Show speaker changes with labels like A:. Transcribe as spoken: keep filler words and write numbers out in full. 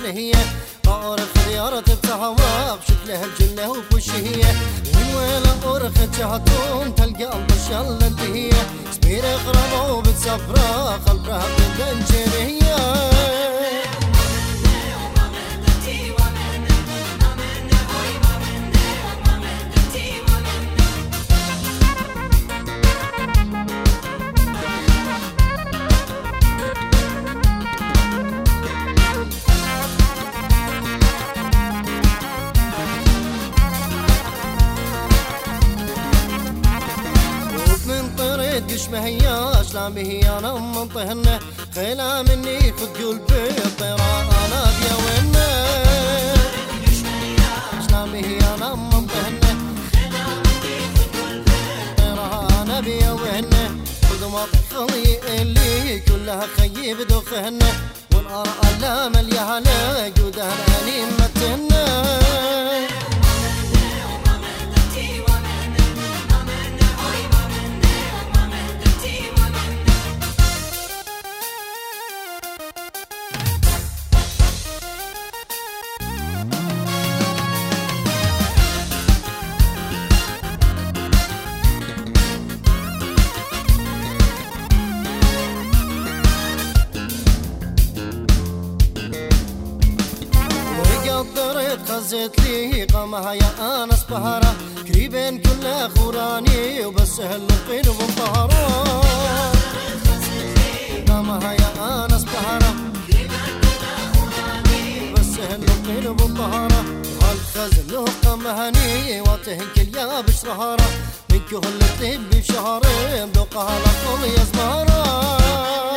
A: بنجرهية أورخ زيارة بتهواق شكلها الجنة وبوشهية من وين أورخ جهتون تلقى البشر للدهية سبير غربة وبتسفرة قلبها بنجرهية قش ما هياش لا هي انا منطهنه خيله مني خذ قلبي الطيران انا بيا وينه قش ما هياش لا هي انا منطهنه خيله مني خذ قلبي الطيران انا بيا وينه خذ ما تخلي اللي كلها خيب دخنه والارى الا مليها لك ودهناني متنه خزت لي قامها يا انس بهرة قريبين كلها خوراني وبس هاللقين ومنطهرة قامها يا انس بهرة بس هاللقين ومنطهرة هالخزن له قامهاني واتهنك يا بشرهرة من كل الطب بشهرين بلقها لطول يا زمهرة